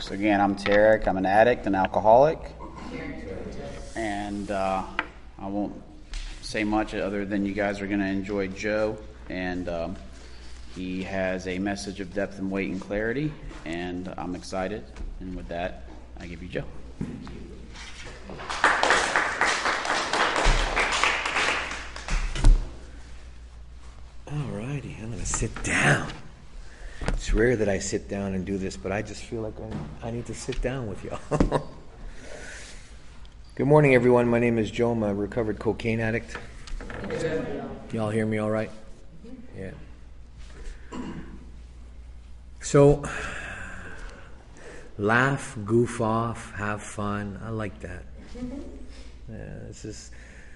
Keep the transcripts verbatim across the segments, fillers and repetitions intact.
So again, I'm Tarek. I'm an addict, an alcoholic, and uh, I won't say much other than you guys are going to enjoy Joe, and um, he has a message of depth and weight and clarity, and I'm excited. And with that, I give you Joe. All righty, I'm going to sit down. It's rare that I sit down and do this, but I just feel like I, I need to sit down with y'all. Good morning, everyone. My name is Joe. I'm a recovered cocaine addict. Y'all hear me all right? Yeah. So, laugh, goof off, have fun. I like that. Yeah, this is...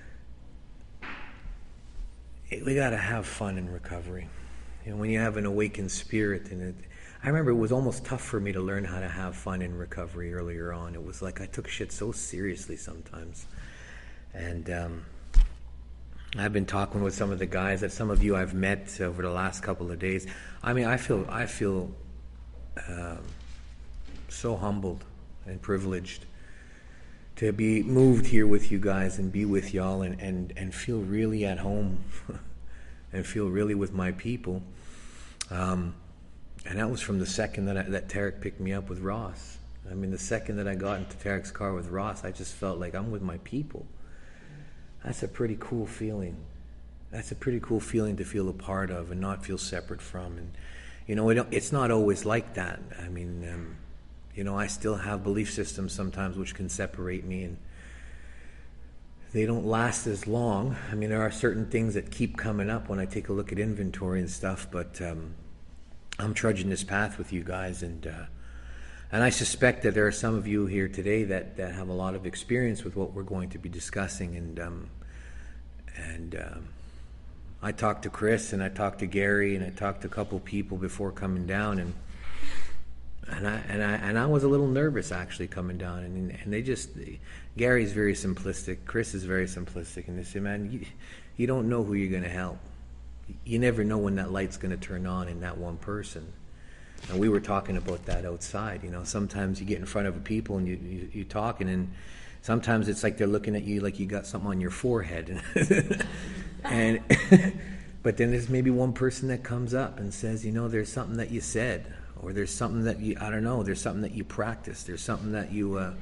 We got to have fun in recovery. You know, when you have an awakened spirit, and it, I remember it was almost tough for me to learn how to have fun in recovery earlier on. It was like I took shit so seriously sometimes. And um, I've been talking with some of the guys that some of you I've met over the last couple of days. I mean, I feel I feel um, so humbled and privileged to be moved here with you guys and be with y'all and, and, and feel really at home and feel really with my people. Um, and that was from the second that I, that Tarek picked me up with Ross. I mean, the second that I got into Tarek's car with Ross, I just felt like I'm with my people. That's a pretty cool feeling. That's a pretty cool feeling to feel a part of and not feel separate from. And, you know, it, it's not always like that. I mean, um, you know, I still have belief systems sometimes which can separate me, and they don't last as long. I mean, there are certain things that keep coming up when I take a look at inventory and stuff, but um, I'm trudging this path with you guys, and uh, and I suspect that there are some of you here today that, that have a lot of experience with what we're going to be discussing, and um, and um, I talked to Chris, and I talked to Gary, and I talked to a couple people before coming down, and And I and I and I was a little nervous actually coming down, and and they just Gary's very simplistic, Chris is very simplistic, and they say, man, you, you don't know who you're going to help. You never know when that light's going to turn on in that one person. And we were talking about that outside. You know, sometimes you get in front of people and you you, you talking, and sometimes it's like they're looking at you like you got something on your forehead, and but then there's maybe one person that comes up and says, you know, there's something that you said. Or there's something that you, I don't know, there's something that you practice. There's something that you, uh,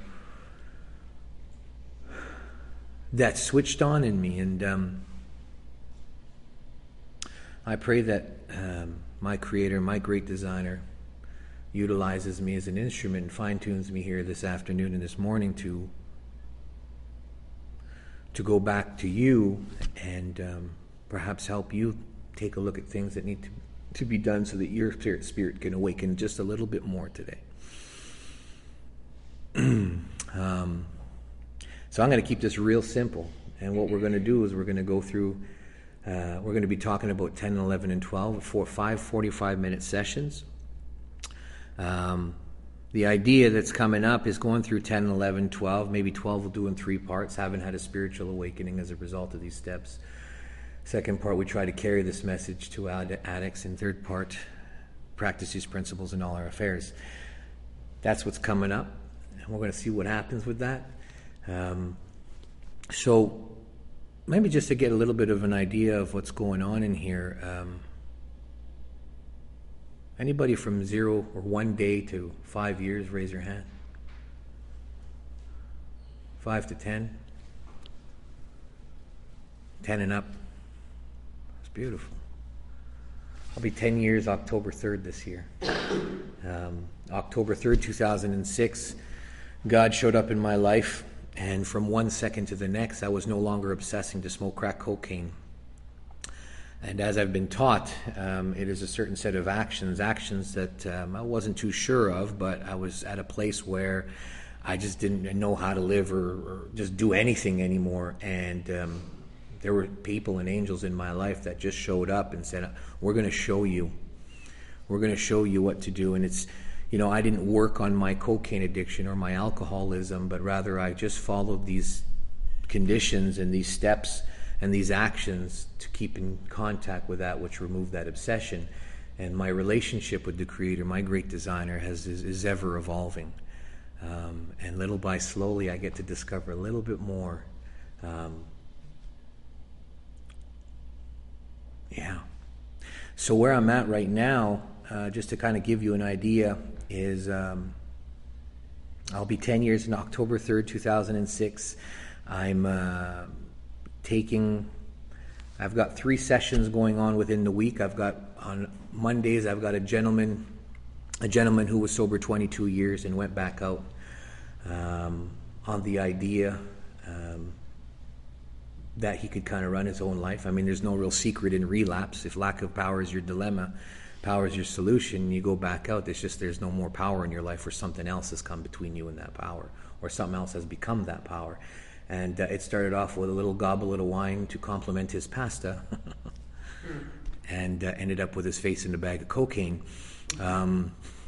that switched on in me. And um, I pray that um, my Creator, my great designer, utilizes me as an instrument and fine-tunes me here this afternoon and this morning to to go back to you and um, perhaps help you take a look at things that need to to be done so that your spirit, spirit can awaken just a little bit more today. um, so I'm going to keep this real simple. And what we're going to do is we're going to go through, uh, we're going to be talking about ten, eleven, and twelve, four, five forty-five minute sessions. Um, the idea that's coming up is going through ten, eleven, twelve, maybe twelve we'll do in three parts. Haven't had a spiritual awakening as a result of these steps. Second part, we try to carry this message to ad- addicts. And third part, practice these principles in all our affairs. That's what's coming up. And we're going to see what happens with that. Um, so maybe just to get a little bit of an idea of what's going on in here. Um, anybody from zero or one day to five years, raise your hand. Five to ten. Ten and up. Beautiful. I'll be ten years October third this year. Um, October third, two thousand six, God showed up in my life, and from one second to the next, I was no longer obsessing to smoke crack cocaine. And as I've been taught, um, it is a certain set of actions, actions that um, I wasn't too sure of, but I was at a place where I just didn't know how to live or, or just do anything anymore. And um, there were people and angels in my life that just showed up and said, we're going to show you. We're going to show you what to do. And it's, you know, I didn't work on my cocaine addiction or my alcoholism, but rather I just followed these conditions and these steps and these actions to keep in contact with that which removed that obsession. and my relationship with the Creator, my great designer, has is, is ever evolving. Um, and little by slowly, I get to discover a little bit more. Um, yeah. So where I'm at right now, uh, just to kind of give you an idea, is um, I'll be ten years in October third, two thousand six. I'm uh, taking, I've got three sessions going on within the week. I've got, on Mondays, I've got a gentleman, a gentleman who was sober twenty-two years and went back out um, on the idea um, that he could kind of run his own life. I mean, there's no real secret in relapse. If lack of power is your dilemma, power is your solution, you go back out. It's just there's no more power in your life, or something else has come between you and that power, or something else has become that power. And uh, it started off with a little goblet of wine to complement his pasta, and uh, ended up with his face in a bag of cocaine. Um,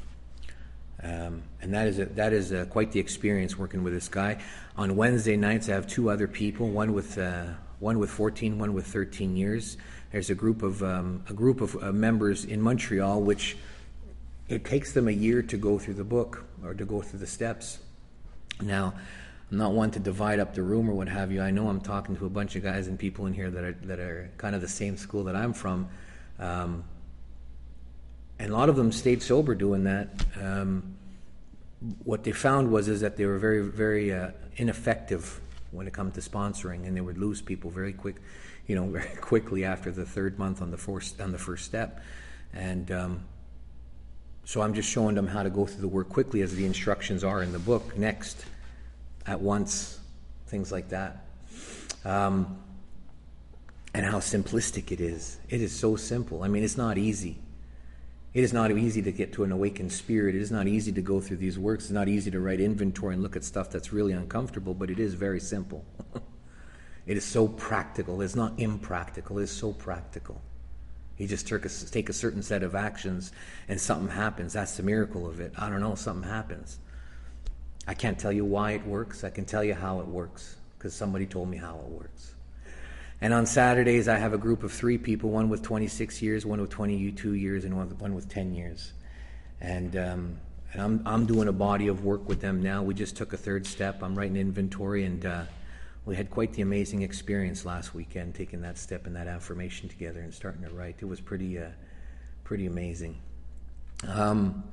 um, and that is a, that is a, quite the experience working with this guy. On Wednesday nights, I have two other people, one with uh, one with fourteen, one with thirteen years. There's a group of um, a group of uh, members in Montreal, which it takes them a year to go through the book or to go through the steps. Now, I'm not one to divide up the room or what have you. I know I'm talking to a bunch of guys and people in here that are that are kind of the same school that I'm from, um, and a lot of them stayed sober doing that. Um, what they found was is that they were very very uh, ineffective when it comes to sponsoring, and they would lose people very quick, you know, very quickly after the third month on the first on the first step, and um, so I'm just showing them how to go through the work quickly as the instructions are in the book. Next, at once, things like that, um, and how simplistic it is. It is so simple. I mean, it's not easy. It is not easy to get to an awakened spirit. It is not easy to go through these works. It's not easy to write inventory and look at stuff that's really uncomfortable, but it is very simple. It is so practical. It's not impractical. It is so practical. You just take a, take a certain set of actions and something happens. That's the miracle of it. I don't know, something happens. I can't tell you why it works. I can tell you how it works because somebody told me how it works. And on Saturdays, I have a group of three people, one with twenty-six years, one with twenty-two years, and one with, one with ten years. And, um, and I'm, I'm doing a body of work with them now. We just took a third step. I'm writing inventory, and uh, we had quite the amazing experience last weekend, taking that step and that affirmation together and starting to write. It was pretty, uh, pretty amazing. Um,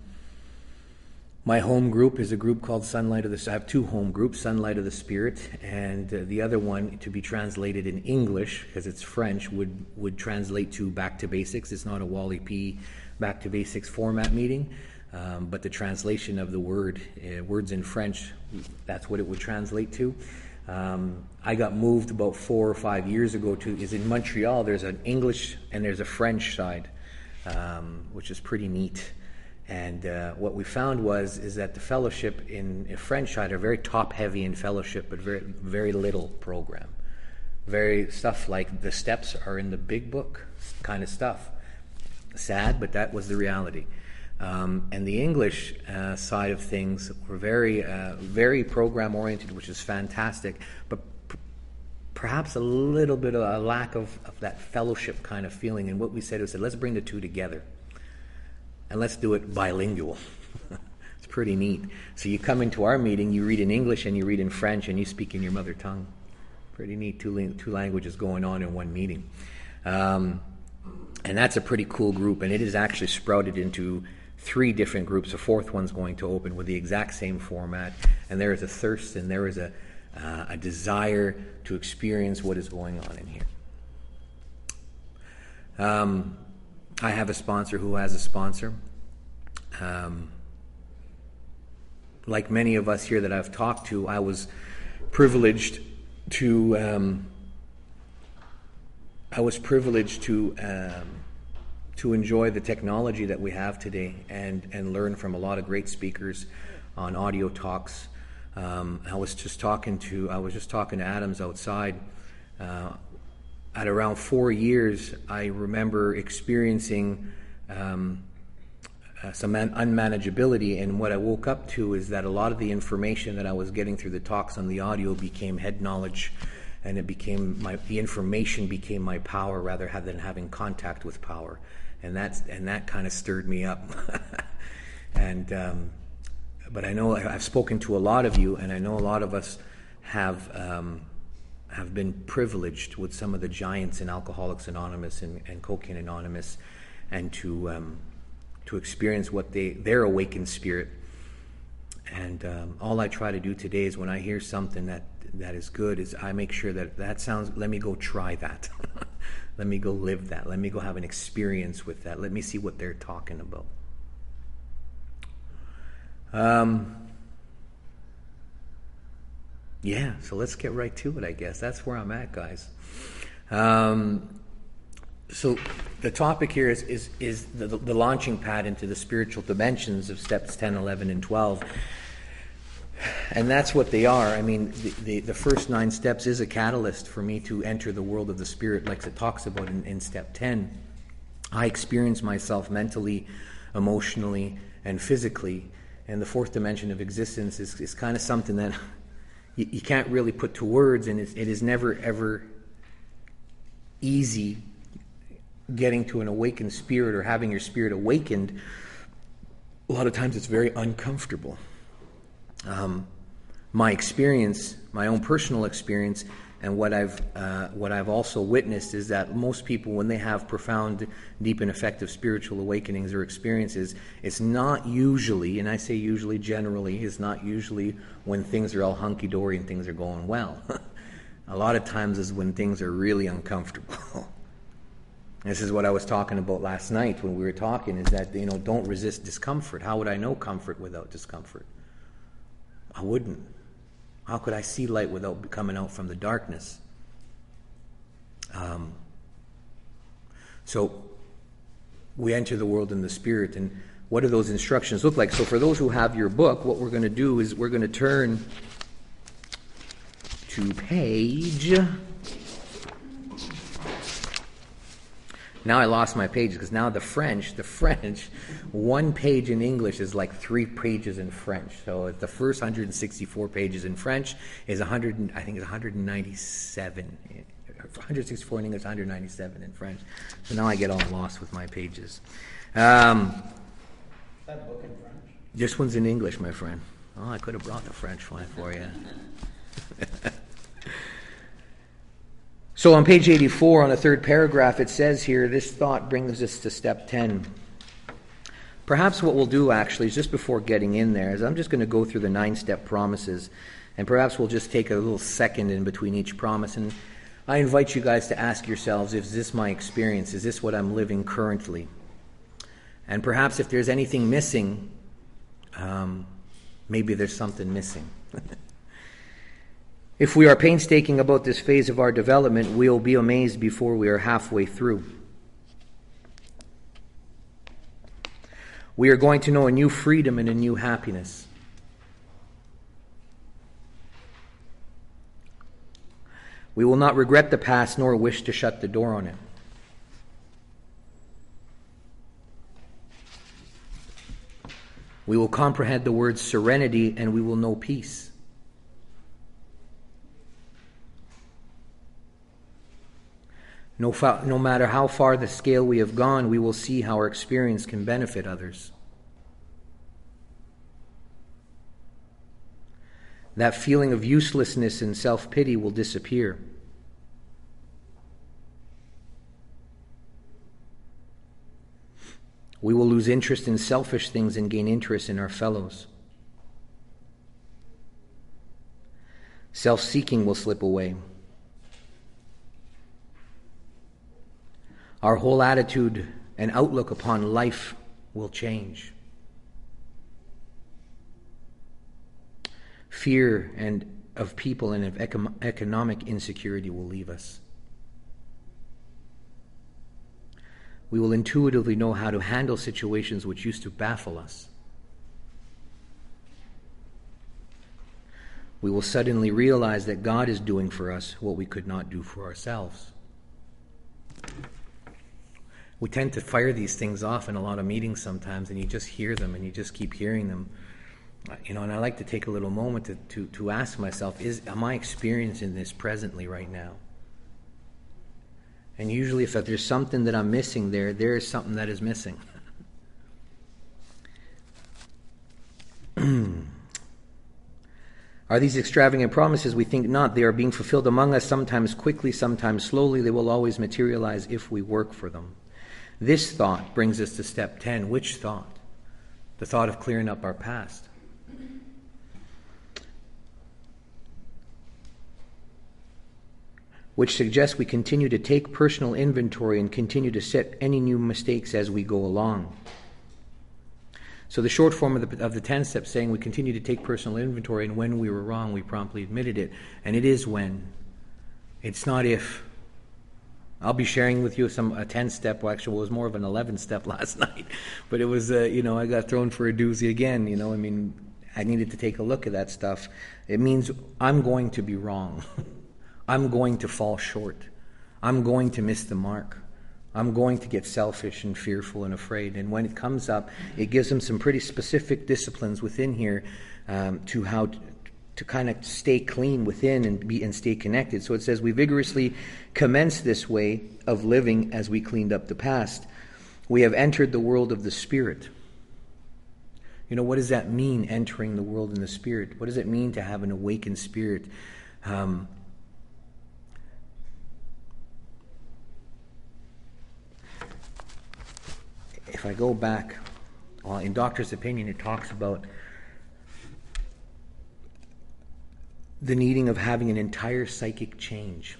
My home group is a group called Sunlight of the... I have two home groups, Sunlight of the Spirit, and uh, the other one, to be translated in English, because it's French, would, would translate to Back to Basics. It's not a Wally P. Back to Basics format meeting, um, but the translation of the word, uh, words in French, that's what it would translate to. Um, I got moved about four or five years ago to... is in Montreal, there's an English and there's a French side, um, which is pretty neat. And uh, what we found was is that the fellowship in, in French side are very top heavy in fellowship, but very very little program. Very stuff like the steps are in the big book kind of stuff. Sad, but that was the reality. Um, and the English uh, side of things were very uh, very program oriented, which is fantastic, but p- perhaps a little bit of a lack of, of that fellowship kind of feeling. And what we said was, let's bring the two together. And let's do it bilingual. It's pretty neat. So you come into our meeting, you read in English and you read in French and you speak in your mother tongue. Pretty neat, two, two languages going on in one meeting. Um, and that's a pretty cool group, and it is actually sprouted into three different groups. A fourth one's going to open with the exact same format, and there is a thirst and there is a, uh, a desire to experience what is going on in here. Um, I have a sponsor who has a sponsor. Um, like many of us here that I've talked to, I was privileged to um, I was privileged to um, to enjoy the technology that we have today and and learn from a lot of great speakers on audio talks. Um, I was just talking to I was just talking to Adams outside. Uh, At around four years, I remember experiencing um, uh, some un- unmanageability, and what I woke up to is that a lot of the information that I was getting through the talks on the audio became head knowledge, and it became my the information became my power rather than having contact with power. and that's and that kind of stirred me up. and um, but I know I've spoken to a lot of you, and I know a lot of us have um, have been privileged with some of the giants in Alcoholics Anonymous and, and Cocaine Anonymous, and to um, to experience what they their awakened spirit. And um, all I try to do today is when I hear something that that is good, is I make sure that that sounds, let me go try that. Let me go live that. Let me go have an experience with that. Let me see what they're talking about. Um, yeah, so let's get right to it, I guess. That's where I'm at, guys. Um, so the topic here is is, is the, the launching pad into the spiritual dimensions of steps ten, eleven, and twelve. And that's what they are. I mean, the, the, the first nine steps is a catalyst for me to enter the world of the spirit, like it talks about in, in step ten. I experience myself mentally, emotionally, and physically. And the fourth dimension of existence is, is kind of something that you, you can't really put to words, and it's, it is never, ever easy getting to an awakened spirit or having your spirit awakened. A lot of times it's very uncomfortable. Um, my experience, my own personal experience, and what I've uh, what I've also witnessed is that most people, when they have profound, deep, and effective spiritual awakenings or experiences, it's not usually, and I say usually, generally, it's not usually when things are all hunky-dory and things are going well. A lot of times is when things are really uncomfortable. This is what I was talking about last night when we were talking, is that, you know, don't resist discomfort. How would I know comfort without discomfort? I wouldn't. How could I see light without coming out from the darkness? Um, so we enter the world in the spirit, and what do those instructions look like? So for those who have your book, what we're going to do is we're going to turn to page... Now I lost my pages, because now the French, the French, one page in English is like three pages in French. So the first one hundred sixty-four pages in French is one hundred, I think it's one hundred ninety-seven. one hundred sixty-four in English, one hundred ninety-seven in French. So now I get all lost with my pages. Um, Is that book in French? This one's in English, my friend. Oh, I could have brought the French one for you. So on page eighty-four, on the third paragraph, it says here, this thought brings us to step ten. Perhaps what we'll do, actually, is just before getting in there, is I'm just going to go through the nine-step promises, and perhaps we'll just take a little second in between each promise. And I invite you guys to ask yourselves, is this my experience? Is this what I'm living currently? And perhaps if there's anything missing, um, maybe there's something missing. If we are painstaking about this phase of our development, we'll be amazed before we are halfway through. We are going to know a new freedom and a new happiness. We will not regret the past nor wish to shut the door on it. We will comprehend the word serenity, and we will know peace. No, fa- no matter how far the scale we have gone, we will see how our experience can benefit others. That feeling of uselessness and self-pity will disappear. We will lose interest in selfish things and gain interest in our fellows. Self-seeking will slip away. Our whole attitude and outlook upon life will change. Fear and of people and of eco- economic insecurity will leave us. We will intuitively know how to handle situations which used to baffle us. We will suddenly realize that God is doing for us what we could not do for ourselves. We tend to fire these things off in a lot of meetings sometimes, and you just hear them, and you just keep hearing them. You know, and I like to take a little moment to, to, to ask myself, is am I experiencing this presently right now? And usually if there's something that I'm missing there, there is something that is missing. Are these extravagant promises? We think not. They are being fulfilled among us, sometimes quickly, sometimes slowly. They will always materialize if we work for them. This thought brings us to step ten. Which thought? The thought of clearing up our past. Which suggests we continue to take personal inventory and continue to set any new mistakes as we go along. So the short form of the, of the ten steps saying we continue to take personal inventory, and when we were wrong, we promptly admitted it. And it is when. It's not if. I'll be sharing with you some a ten-step, well, actually it was more of an eleven-step last night. But it was, uh, you know, I got thrown for a doozy again, you know. I mean, I needed to take a look at that stuff. It means I'm going to be wrong. I'm going to fall short. I'm going to miss the mark. I'm going to get selfish and fearful and afraid. And when it comes up, it gives them some pretty specific disciplines within here um, to how to, to kind of stay clean within and be and stay connected. So it says, we vigorously commence this way of living as we cleaned up the past. We have entered the world of the Spirit. You know, what does that mean, entering the world in the Spirit? What does it mean to have an awakened spirit? Um, If I go back, well, in Doctor's Opinion, it talks about the needing of having an entire psychic change.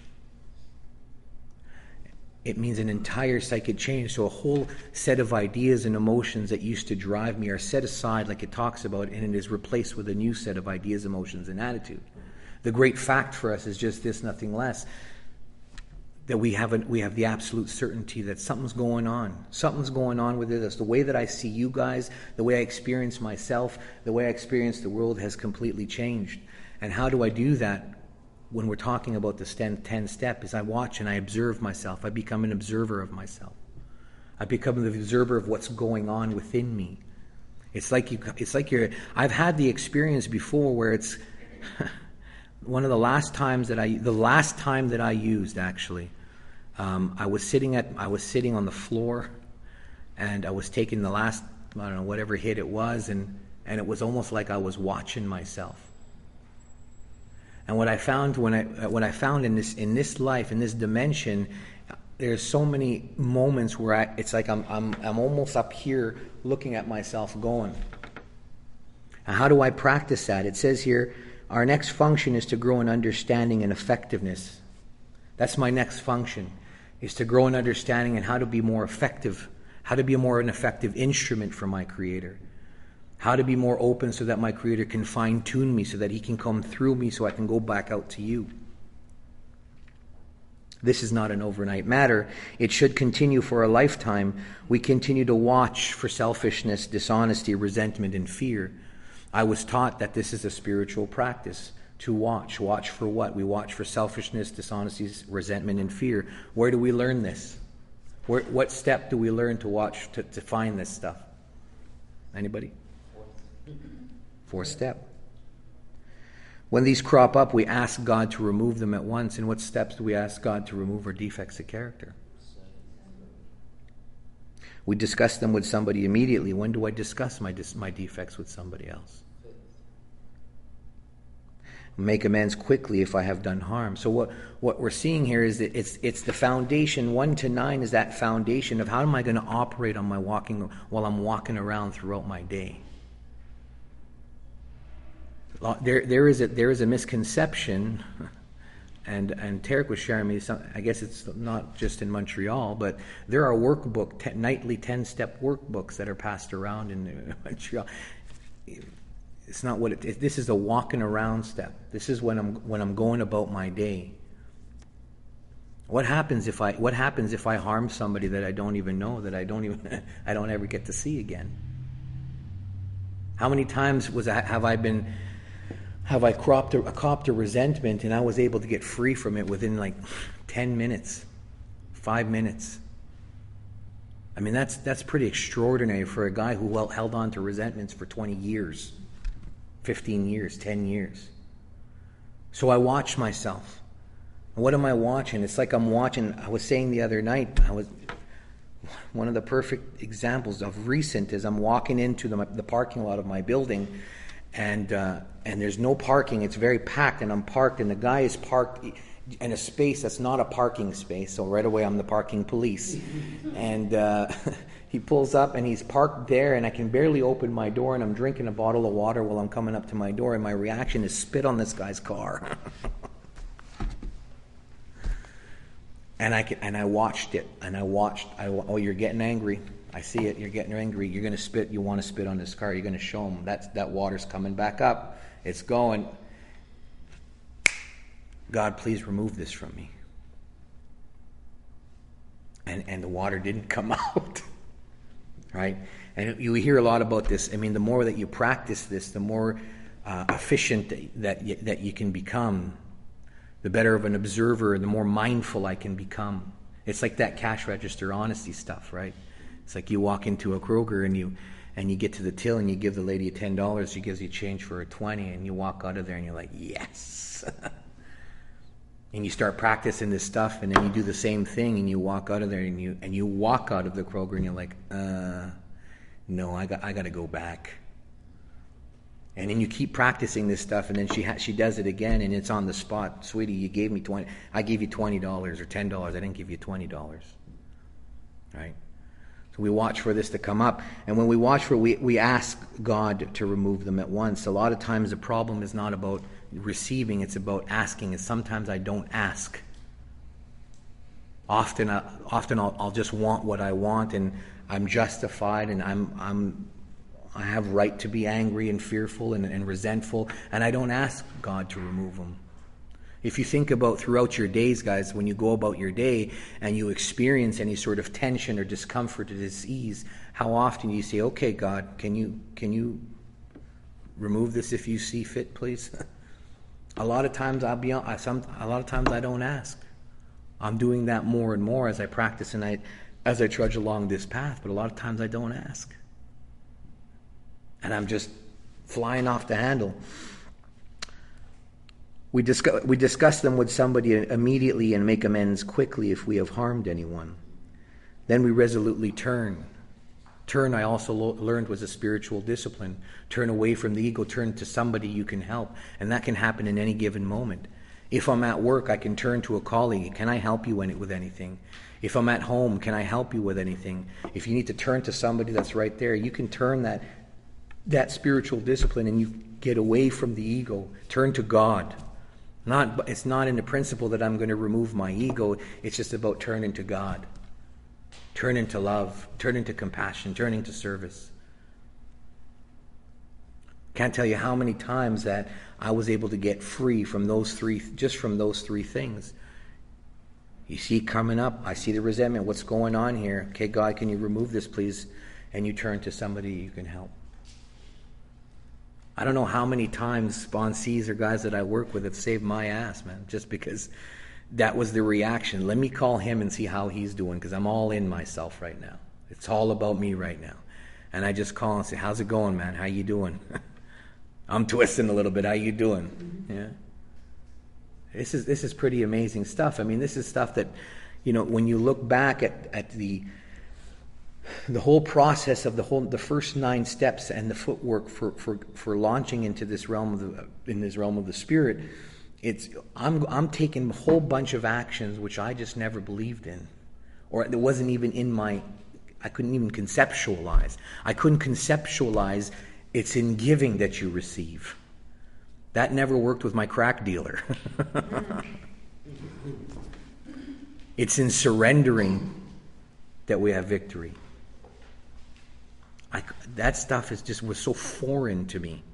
It means an entire psychic change. So a whole set of ideas and emotions that used to drive me are set aside, like it talks about, and it is replaced with a new set of ideas, emotions, and attitude. The great fact for us is just this, nothing less. That we have a, we have the absolute certainty that something's going on. Something's going on with it. That's the way that I see you guys, the way I experience myself, the way I experience the world has completely changed. And how do I do that when we're talking about the ten step? Is I watch and I observe myself. I become an observer of myself. I become the observer of what's going on within me. It's like you. It's like you're. I've had the experience before where it's. One of the last times that I, the last time that I used actually, um, I was sitting at, I was sitting on the floor, and I was taking the last, I don't know, whatever hit it was, and and it was almost like I was watching myself. And what I found when I, what I found in this in this life, in this dimension, there's so many moments where I, it's like I'm I'm I'm almost up here looking at myself going. And how do I practice that? It says here, our next function is to grow in understanding and effectiveness. That's my next function, is to grow in understanding and how to be more effective, how to be more an effective instrument for my Creator, how to be more open so that my Creator can fine-tune me, so that He can come through me so I can go back out to you. This is not an overnight matter. It should continue for a lifetime. We continue to watch for selfishness, dishonesty, resentment, and fear. I was taught that this is a spiritual practice, to watch. Watch for what? We watch for selfishness, dishonesty, resentment, and fear. Where do we learn this? Where, what step do we learn to watch, to, to find this stuff? Anybody? Fourth step. When these crop up, we ask God to remove them at once. And what steps do we ask God to remove our defects of character? We discuss them with somebody immediately. When do I discuss my dis- my defects with somebody else? Make amends quickly if I have done harm. So what, what we're seeing here is that it's it's the foundation. One to nine is that foundation of how am I going to operate on my walking while I'm walking around throughout my day. There there is a there is a misconception. And and Tarek was sharing me some, I guess it's not just in Montreal, but there are workbook, ten, nightly ten-step workbooks that are passed around in Montreal. It's not what it is. This is a walking around step. This is when I'm when I'm going about my day. What happens if I what happens if I harm somebody that I don't even know, that I don't even I don't ever get to see again? How many times was I, have I been Have I cropped a, a copped a resentment and I was able to get free from it within like ten minutes, five minutes? I mean, that's that's pretty extraordinary for a guy who well held on to resentments for twenty years, fifteen years, ten years. So I watch myself. What am I watching? It's like I'm watching, I was saying the other night, I was, one of the perfect examples of recent is I'm walking into the, the parking lot of my building, and uh, and there's no parking. It's very packed, and I'm parked, and the guy is parked in a space that's not a parking space. So right away, I'm the parking police, and uh, he pulls up, and he's parked there, and I can barely open my door, and I'm drinking a bottle of water while I'm coming up to my door, and my reaction is spit on this guy's car. And I can, and I watched it, and I watched. I, oh, you're getting angry. I see it. You're getting angry. You're going to spit. You want to spit on this car. You're going to show him that that water's coming back up. It's going. God, please remove this from me. And and the water didn't come out, right? And you hear a lot about this. I mean, the more that you practice this, the more uh, efficient that you, that you can become. The better of an observer, the more mindful I can become. It's like that cash register honesty stuff, right? It's like you walk into a Kroger and you and you get to the till and you give the lady ten dollars, she gives you change for a twenty, and you walk out of there and you're like, yes. And you start practicing this stuff, and then you do the same thing, and you walk out of there and you and you walk out of the Kroger and you're like, uh, no, I got I got to go back. And then you keep practicing this stuff, and then she ha- she does it again, and it's on the spot. Sweetie, you gave me twenty. I gave you twenty dollars or ten dollars. I didn't give you twenty dollars. Right? So we watch for this to come up, and when we watch for it, we we ask God to remove them at once. A lot of times, the problem is not about receiving; it's about asking. And sometimes I don't ask. Often, I, often I'll, I'll just want what I want, and I'm justified, and I'm I'm. I have right to be angry and fearful and, and resentful, and I don't ask God to remove them. If you think about throughout your days, guys, when you go about your day and you experience any sort of tension or discomfort or disease, how often do you say, okay, God, can you can you remove this if you see fit, please? A lot of times I'll be I, some a lot of times I don't ask. I'm doing that more and more as I practice and I as I trudge along this path, but a lot of times I don't ask. And I'm just flying off the handle. We discuss, we discuss them with somebody immediately and make amends quickly if we have harmed anyone. Then we resolutely turn. Turn, I also lo- learned, was a spiritual discipline. Turn away from the ego, turn to somebody you can help. And that can happen in any given moment. If I'm at work, I can turn to a colleague. Can I help you with anything? If I'm at home, can I help you with anything? If you need to turn to somebody that's right there, you can turn that that spiritual discipline and you get away from the ego. Turn to God. Not, it's not in the principle that I'm going to remove my ego. It's just about turning to God. Turning to love. Turning to compassion. Turning to service. Can't tell you how many times that I was able to get free from those three, just from those three things. You see it coming up. I see the resentment. What's going on here? Okay, God, can you remove this, please? And you turn to somebody you can help. I don't know how many times sponsees or guys that I work with have saved my ass, man, just because that was the reaction. Let me call him and see how he's doing, because I'm all in myself right now. It's all about me right now. And I just call and say, how's it going, man? How you doing? I'm twisting a little bit. How you doing? Yeah. This is this is pretty amazing stuff. I mean, this is stuff that, you know, when you look back at, at the the whole process of the whole the first nine steps and the footwork for, for, for launching into this realm of the in this realm of the spirit, it's I'm I'm taking a whole bunch of actions which I just never believed in, or it wasn't even in my I couldn't even conceptualize. I couldn't conceptualize it's in giving that you receive. That never worked with my crack dealer. It's in surrendering that we have victory. I, that stuff is just was so foreign to me.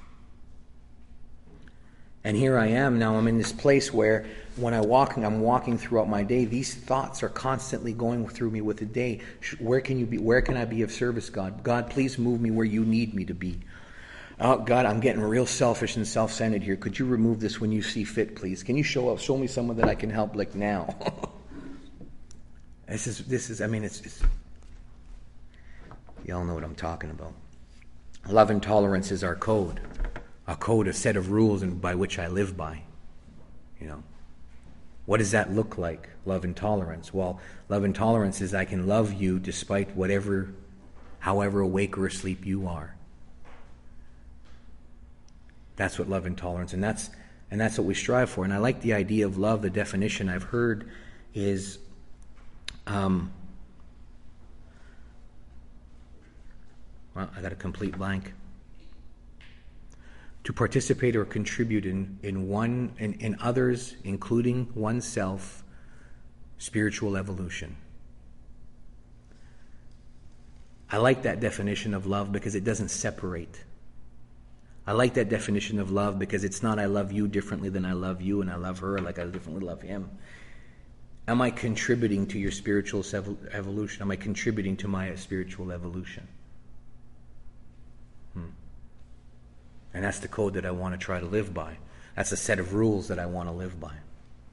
And here I am now. I'm in this place where when I walk, I'm walking throughout my day. These thoughts are constantly going through me with the day. Where can you be? Where can I be of service, God? God, please move me where you need me to be. Oh, God, I'm getting real selfish and self-centered here. Could you remove this when you see fit, please? Can you show up? Show me someone that I can help, like now. This is, this is. I mean, it's, it's. Y'all know what I'm talking about. Love and tolerance is our code, a code, a set of rules, and by which I live by. You know, What does that look like, love and tolerance? Well, love and tolerance is I can love you despite whatever, however awake or asleep you are. That's what love and tolerance, and that's and that's what we strive for. And I like the idea of love. The definition I've heard is um, well, I got a complete blank. To participate or contribute in, in one in, in others, including oneself, spiritual evolution. I like that definition of love because it doesn't separate. I like that definition of love because it's not I love you differently than I love you and I love her like I differently love him. Am I contributing to your spiritual evolution? Am I contributing to my spiritual evolution? Hmm. And that's the code that I want to try to live by. That's a set of rules that I want to live by.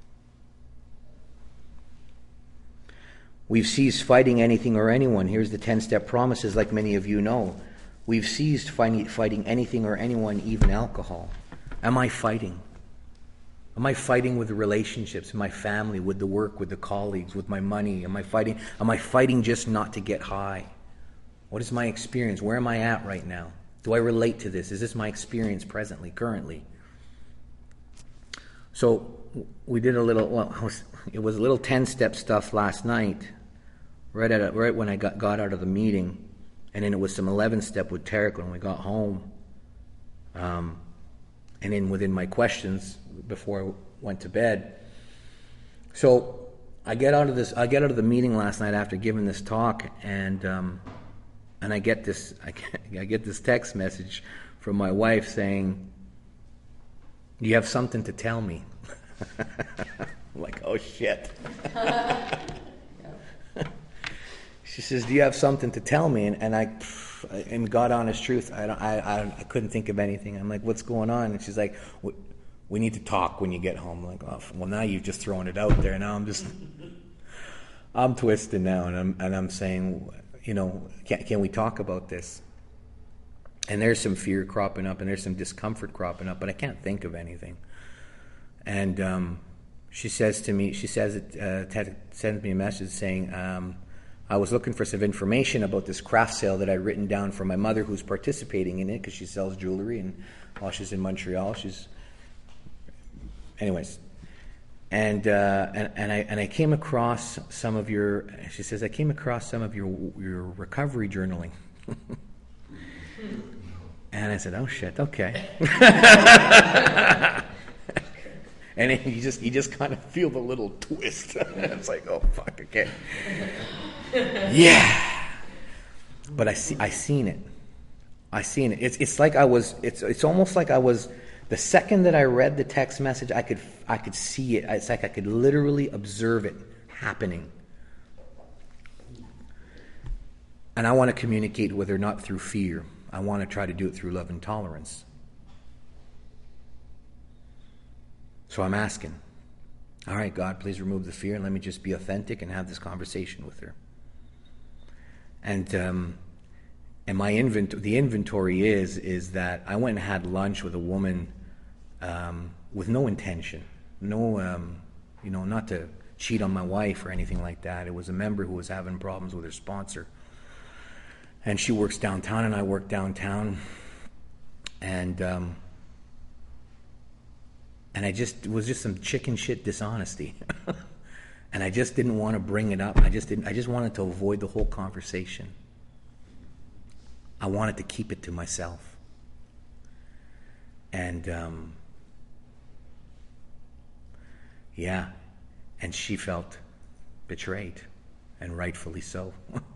We've ceased fighting anything or anyone. Here's the ten-step promises, like many of you know. We've ceased fighting anything or anyone, even alcohol. Am I fighting? Am I fighting with the relationships, my family, with the work, with the colleagues, with my money? Am I fighting? Am I fighting just not to get high? What is my experience? Where am I at right now? Do I relate to this? Is this my experience presently, currently? So we did a little, well, it was a little ten-step stuff last night, right at right when I got, got out of the meeting, and then it was some eleven-step with Tarek when we got home, um, and then within my questions before I went to bed. So I get out of this, I get out of the meeting last night after giving this talk, and um, and I get this, I get, I get this text message from my wife saying, "Do you have something to tell me?" I'm like, oh shit. She says, "Do you have something to tell me?" And, and I, in God honest truth, I, don't, I, I, I couldn't think of anything. I'm like, "What's going on?" And she's like, "We need to talk when you get home." I'm like, "Oh, well, now you've just thrown it out there. Now I'm just, I'm twisted now, and I'm and I'm saying, you know, can, can we talk about this?" And there's some fear cropping up, and there's some discomfort cropping up, but I can't think of anything. And um, she says to me, she says, it, uh, Ted sends me a message saying, um, I was looking for some information about this craft sale that I'd written down for my mother who's participating in it because she sells jewelry, and while she's in Montreal, she's, anyways. And, uh, and and I and I came across some of your, she says, I came across some of your your recovery journaling. And I said, oh shit, okay. And then you just you just kind of feel the little twist. It's like, oh fuck, okay. Yeah. But I see I seen it. I seen it. It's it's like I was it's it's almost like I was the second that I read the text message, I could I could see it. It's like I could literally observe it happening. And I want to communicate with her not through fear. I want to try to do it through love and tolerance. So I'm asking, all right, God, please remove the fear and let me just be authentic and have this conversation with her. And um, and my invent the inventory is is that I went and had lunch with a woman um, with no intention, no, um, you know, not to cheat on my wife or anything like that. It was a member who was having problems with her sponsor. And she works downtown and I work downtown. And um, and I just, it was just some chicken shit dishonesty. And I just didn't want to bring it up. I just didn't, I just wanted to avoid the whole conversation. I wanted to keep it to myself. And um, yeah, and she felt betrayed, and rightfully so.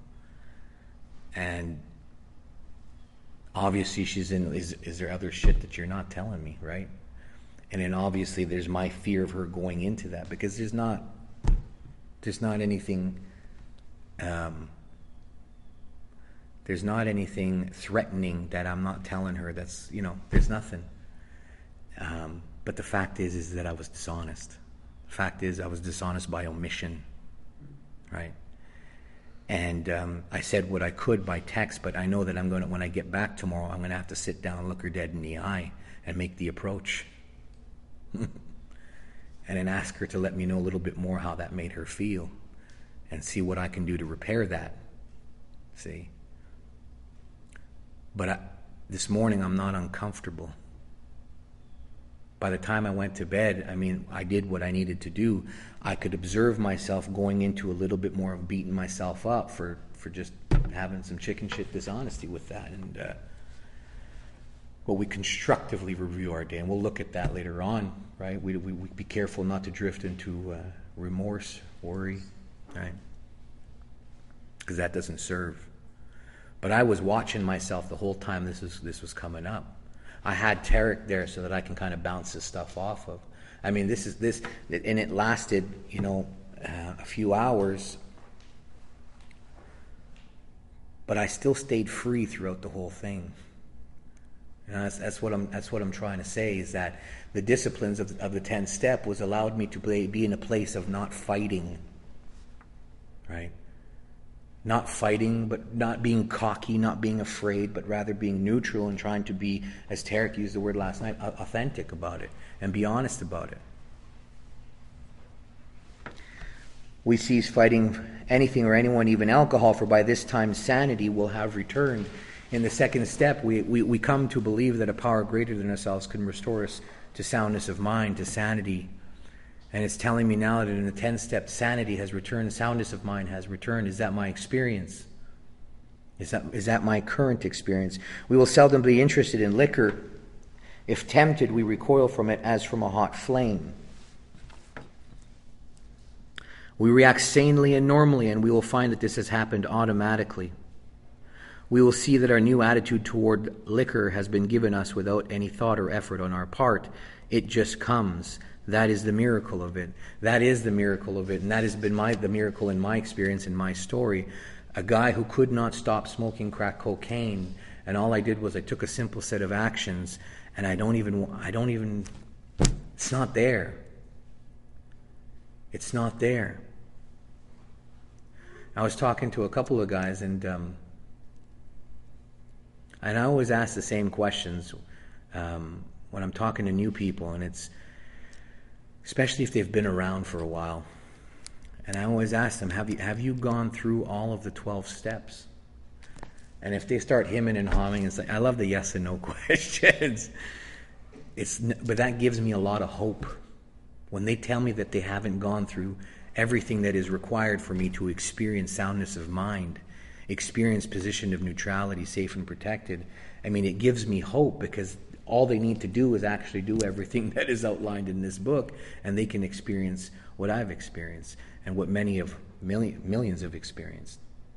And obviously she's in, is, is there other shit that you're not telling me, right? And then obviously there's my fear of her going into that, because there's not, there's not anything, um, there's not anything threatening that I'm not telling her. That's, you know, there's nothing. Um, but the fact is, is that I was dishonest. The fact is I was dishonest by omission, right? And um, I said what I could by text, but I know that I'm going to, when I get back tomorrow, I'm going to have to sit down and look her dead in the eye and make the approach. and then ask her to let me know a little bit more how that made her feel and see what I can do to repair that. See? But I, this morning I'm not uncomfortable. By the time I went to bed, I mean, I did what I needed to do. I could observe myself going into a little bit more of beating myself up for, for just having some chicken shit dishonesty with that. And uh, but we constructively review our day, and we'll look at that later on, right? We we, we be careful not to drift into uh, remorse, worry, right? Because that doesn't serve. But I was watching myself the whole time this was this was coming up. I had Tarek there so that I can kind of bounce this stuff off of. I mean, this is this, and it lasted, you know, uh, a few hours. But I still stayed free throughout the whole thing. You know, that's, that's what I'm. That's what I'm trying to say, is that the disciplines of, of the tenth step was allowed me to play, be in a place of not fighting. Right. Not fighting, but not being cocky, not being afraid, but rather being neutral and trying to be, as Tarek used the word last night, authentic about it and be honest about it. We cease fighting anything or anyone, even alcohol, for by this time sanity will have returned. In the second step, we, we, we come to believe that a power greater than ourselves can restore us to soundness of mind, to sanity. And it's telling me now that in the tenth step, sanity has returned, soundness of mind has returned. Is that my experience? Is that, is that my current experience? We will seldom be interested in liquor. If tempted, we recoil from it as from a hot flame. We react sanely and normally, and we will find that this has happened automatically. We will see that our new attitude toward liquor has been given us without any thought or effort on our part. It just comes. That is the miracle of it. That is the miracle of it. And that has been my the miracle in my experience, in my story. A guy who could not stop smoking crack cocaine, and all I did was I took a simple set of actions, and I don't even, I don't even, it's not there. It's not there. I was talking to a couple of guys, and um, and I always ask the same questions um, when I'm talking to new people, and it's, especially if they've been around for a while. And I always ask them, have you have you gone through all of the twelve steps? And if they start hemming and hawing, it's like, I love the yes and no questions. It's, but that gives me a lot of hope. When they tell me that they haven't gone through everything that is required for me to experience soundness of mind, experience position of neutrality, safe and protected, I mean, it gives me hope, because all they need to do is actually do everything that is outlined in this book, and they can experience what I've experienced and what many of million, millions have experienced.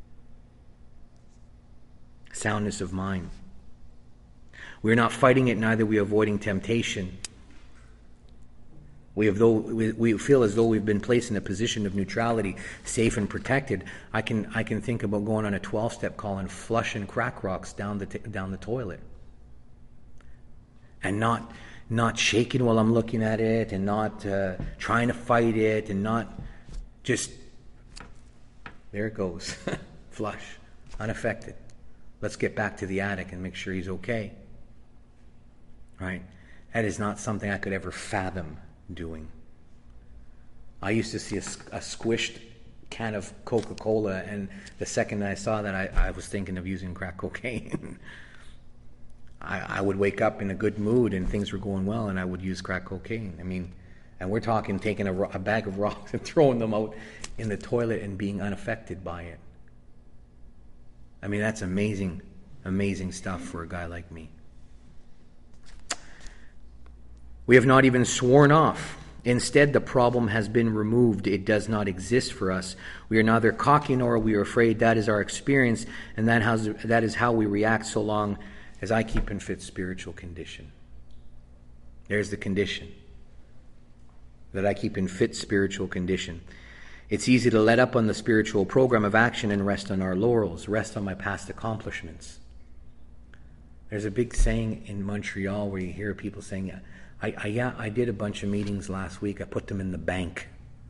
Soundness of mind. We're not fighting it, neither are we avoiding temptation. We, have though, we, we feel as though we've been placed in a position of neutrality, safe and protected. I can I can think about going on a twelve-step call and flushing crack rocks down the t- down the toilet. And not not shaking while I'm looking at it, and not uh, trying to fight it, and not just, there it goes, flush, unaffected. Let's get back to the attic and make sure he's okay. Right? That is not something I could ever fathom doing. I used to see a, a squished can of Coca-Cola, and the second I saw that, I, I was thinking of using crack cocaine. I, I would wake up in a good mood and things were going well, and I would use crack cocaine. I mean, and we're talking taking a, a bag of rocks and throwing them out in the toilet and being unaffected by it. I mean, that's amazing, amazing stuff for a guy like me. We have not even sworn off. Instead, the problem has been removed. It does not exist for us. We are neither cocky nor are we afraid. That is our experience, and that, has, that is how we react so long as I keep in fit spiritual condition. There's the condition. That I keep in fit spiritual condition. It's easy to let up on the spiritual program of action and rest on our laurels, rest on my past accomplishments. There's a big saying in Montreal where you hear people saying, I, I, yeah, I did a bunch of meetings last week. I put them in the bank.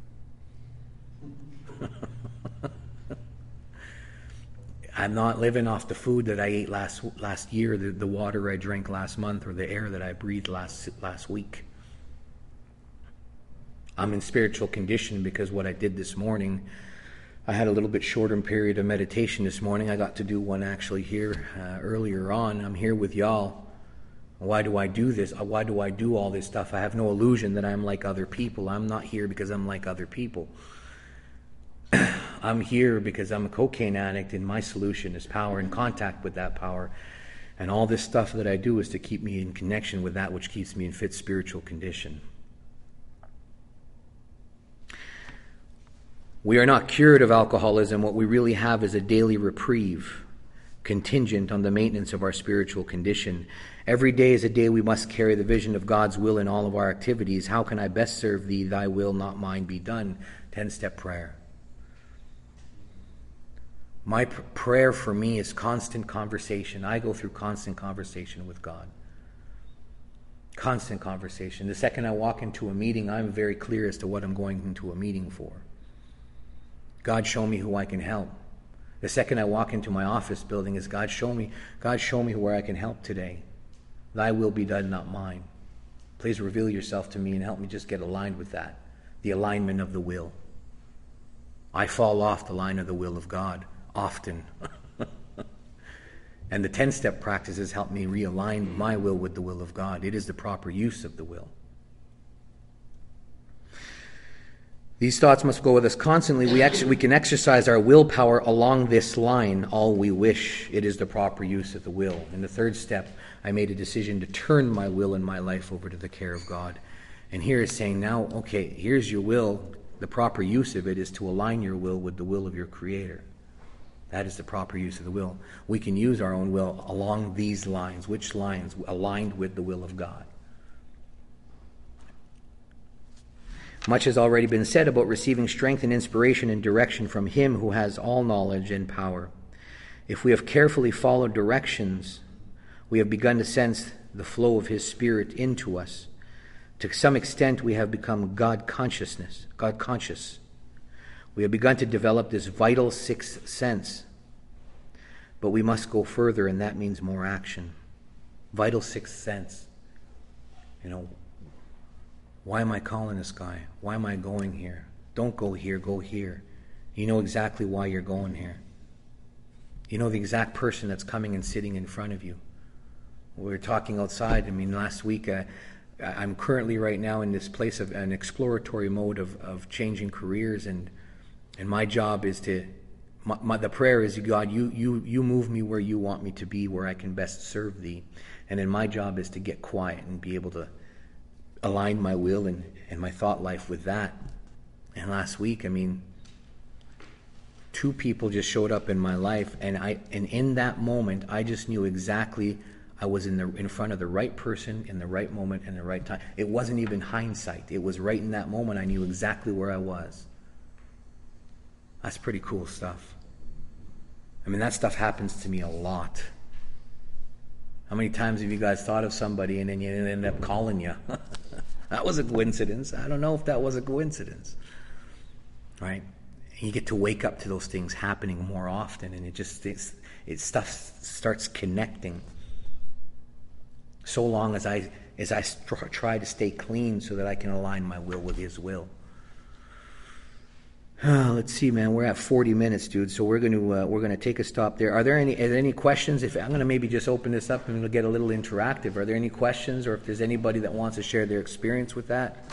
I'm not living off the food that I ate last last year, the, the water I drank last month, or the air that I breathed last last week. I'm in spiritual condition because what I did this morning, I had a little bit shorter period of meditation this morning. I got to do one actually here uh, earlier on. I'm here with y'all. Why do I do this? Why do I do all this stuff? I have no illusion that I'm like other people. I'm not here because I'm like other people. I'm here because I'm a cocaine addict, and my solution is power, in contact with that power. And all this stuff that I do is to keep me in connection with that which keeps me in fit spiritual condition. We are not cured of alcoholism. What we really have is a daily reprieve, contingent on the maintenance of our spiritual condition. Every day is a day we must carry the vision of God's will in all of our activities. How can I best serve thee? Thy will, not mine, be done. Ten-step prayer. My pr- prayer for me is constant conversation. I go through constant conversation with God. Constant conversation. The second I walk into a meeting, I'm very clear as to what I'm going into a meeting for. God, show me who I can help. The second I walk into my office building is, God, show me, God, show me where I can help today. Thy will be done, not mine. Please reveal yourself to me and help me just get aligned with that. The alignment of the will. I fall off the line of the will of God often. And the ten-step practices help me realign my will with the will of God. It is the proper use of the will. These thoughts must go with us constantly. We, ex- we can exercise our willpower along this line all we wish. It is the proper use of the will. In the third step, I made a decision to turn my will and my life over to the care of God. And here is saying, now, okay, here's your will. The proper use of it is to align your will with the will of your Creator. That is the proper use of the will. We can use our own will along these lines. Which lines? Aligned with the will of God. Much has already been said about receiving strength and inspiration and direction from Him who has all knowledge and power. If we have carefully followed directions, we have begun to sense the flow of His Spirit into us. To some extent, we have become God consciousness, God conscious. We have begun to develop this vital sixth sense. But we must go further, and that means more action. Vital sixth sense. You know, why am I calling this guy? Why am I going here? Don't go here, go here. You know exactly why you're going here. You know the exact person that's coming and sitting in front of you. We were talking outside. I mean, last week, uh, I'm currently right now in this place of an exploratory mode of, of changing careers, and and my job is to, my, my, the prayer is, God, you, you, you move me where you want me to be, where I can best serve thee. And then my job is to get quiet and be able to align my will and, and my thought life with that. And last week, I mean, two people just showed up in my life, and I and in that moment, I just knew exactly I was in the in front of the right person in the right moment and the right time. It wasn't even hindsight. It was right in that moment. I knew exactly where I was. That's pretty cool stuff. I mean, that stuff happens to me a lot. How many times have you guys thought of somebody and then you end up calling you? That was a coincidence. I don't know if that was a coincidence. Right? And you get to wake up to those things happening more often, and it just, it's, it stuff starts connecting. So long as I, as I try to stay clean so that I can align my will with His will. Uh, let's see, man. We're at forty minutes, dude. So we're going to uh, we're going to take a stop there. Are there any are there any questions? If I'm going to maybe just open this up and we'll get a little interactive. Are there any questions, or if there's anybody that wants to share their experience with that?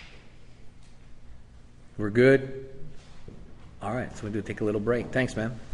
We're good. All right. So we'll do take a little break. Thanks, man.